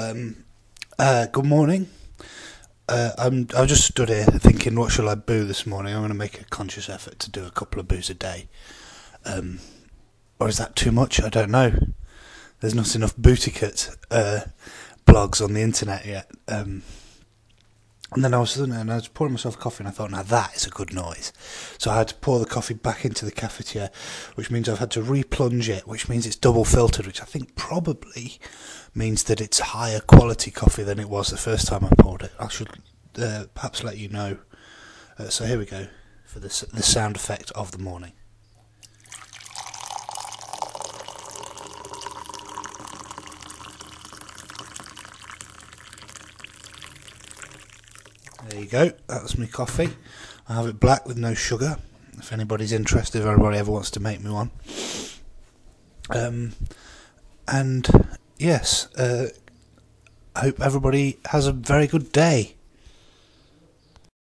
Good morning. I just stood here thinking, what shall I boo this morning? I'm going to make a conscious effort to do a couple of boos a day. Or is that too much? I don't know. There's not enough bootiquette blogs on the internet yet. And then I was pouring myself coffee, and I thought, now that is a good noise. So I had to pour the coffee back into the cafetiere, which means I've had to replunge it, which means it's double filtered, which I think probably means that it's higher quality coffee than it was the first time I poured it. I should perhaps let you know. So here we go for the sound effect of the morning. There you go, that's my coffee. I have it black with no sugar, if anybody's interested, if anybody ever wants to make me one. And yes, I hope everybody has a very good day.